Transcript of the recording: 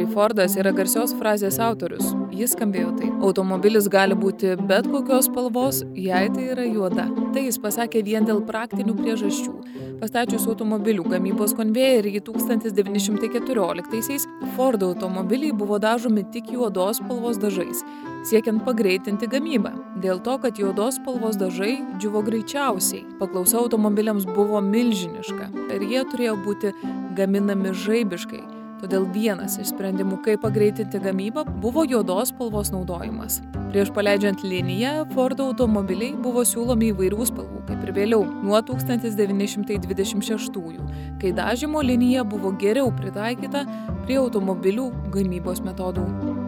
Fordas yra garsios frazės autorius. Jis skambėjo taip: automobilis gali būti bet kokios spalvos, jei tai yra juoda. Tai jis pasakė vien dėl praktinių priežasčių. Pastačius automobilių gamybos konvejerį 1914-aisiais, Ford automobiliai buvo dažomi tik juodos spalvos dažais, siekiant pagreitinti gamybą. Dėl to, kad juodos spalvos dažai džiuvo greičiausiai. Paklausa automobiliams buvo milžiniška ir jie turėjo būti gaminami žaibiškai. Todėl vienas iš sprendimų, kaip pagreitinti gamybą, buvo juodos spalvos naudojimas. Prieš paleidžiant liniją, Ford automobiliai buvo siūlomi įvairių spalvų, kaip ir vėliau, nuo 1926-ųjų, kai dažymo linija buvo geriau pritaikyta prie automobilių gamybos metodų.